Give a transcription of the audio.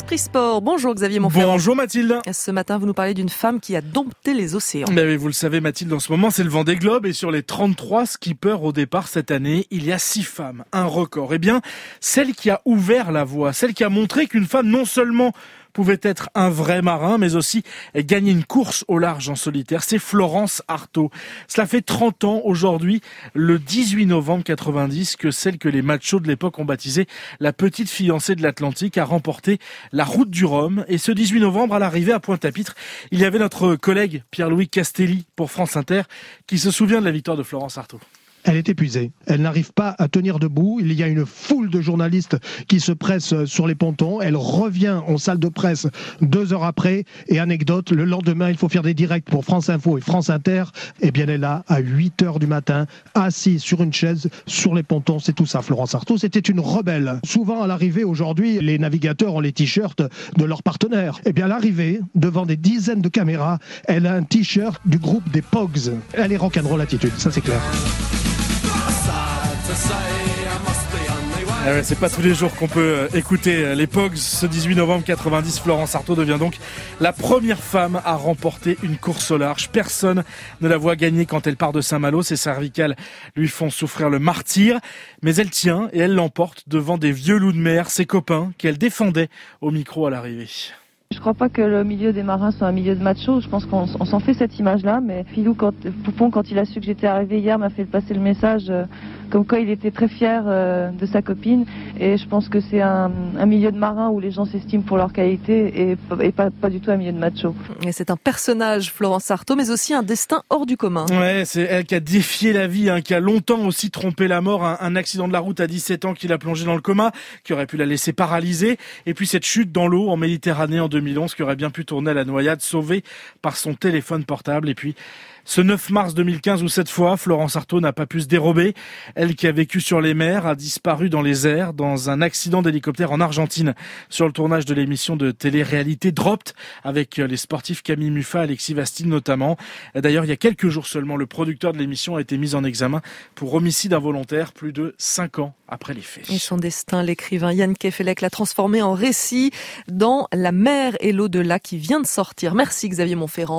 Esprit Sport. Bonjour Xavier Monferrand. Bonjour Mathilde. Ce matin, vous nous parlez d'une femme qui a dompté les océans. Mais vous le savez Mathilde, en ce moment c'est le Vendée Globe et sur les 33 skippers au départ cette année, il y a 6 femmes, un record. Eh bien, celle qui a ouvert la voie, celle qui a montré qu'une femme non seulement pouvait être un vrai marin, mais aussi gagner une course au large en solitaire. C'est Florence Artaud. Cela fait 30 ans aujourd'hui, le 18 novembre 90, que celle que les machos de l'époque ont baptisée la petite fiancée de l'Atlantique a remporté la route du Rhum. Et ce 18 novembre, à l'arrivée à Pointe-à-Pitre, il y avait notre collègue Pierre-Louis Castelli pour France Inter qui se souvient de la victoire de Florence Artaud. Elle est épuisée. Elle n'arrive pas à tenir debout. Il y a une foule de journalistes qui se pressent sur les pontons. Elle revient en salle de presse 2 heures après. Et anecdote, le lendemain, il faut faire des directs pour France Info et France Inter. Eh bien, elle est là à 8 heures du matin, assise sur une chaise sur les pontons. C'est tout ça, Florence Artaud. C'était une rebelle. Souvent, à l'arrivée, aujourd'hui, les navigateurs ont les t-shirts de leurs partenaires. Eh bien, à l'arrivée, devant des dizaines de caméras, elle a un t-shirt du groupe des Pogs. Elle est rock'n'roll attitude, ça c'est clair. C'est pas tous les jours qu'on peut écouter les Pogs. Ce 18 novembre 90, Florence Artaud devient donc la première femme à remporter une course au large. Personne ne la voit gagner quand elle part de Saint-Malo. Ses cervicales lui font souffrir le martyre. Mais elle tient et elle l'emporte devant des vieux loups de mer, ses copains, qu'elle défendait au micro à l'arrivée. Je crois pas que le milieu des marins soit un milieu de machos. Je pense qu'on s'en fait cette image-là. Mais Poupon, quand il a su que j'étais arrivée hier, m'a fait passer le message comme quoi il était très fier de sa copine. Et je pense que c'est un milieu de marins où les gens s'estiment pour leur qualité et pas du tout un milieu de machos. Et c'est un personnage, Florence Artaud, mais aussi un destin hors du commun. Ouais, c'est elle qui a défié la vie, qui a longtemps aussi trompé la mort. Un accident de la route à 17 ans qui l'a plongée dans le coma, qui aurait pu la laisser paralysée. Et puis cette chute dans l'eau en Méditerranée en 2011 qui aurait bien pu tourner à la noyade, sauvée par son téléphone portable. Et puis ce 9 mars 2015 où cette fois, Florence Artaud n'a pas pu se dérober. Elle qui a vécu sur les mers a disparu dans les airs dans un accident d'hélicoptère en Argentine sur le tournage de l'émission de télé-réalité Dropped avec les sportifs Camille Muffat, Alexis Vastine notamment. D'ailleurs, il y a quelques jours seulement, le producteur de l'émission a été mis en examen pour homicide involontaire plus de 5 ans après les faits. Et son destin, l'écrivain Yann Kefelec l'a transformé en récit dans La mer et l'au-delà qui vient de sortir. Merci Xavier Monferrand.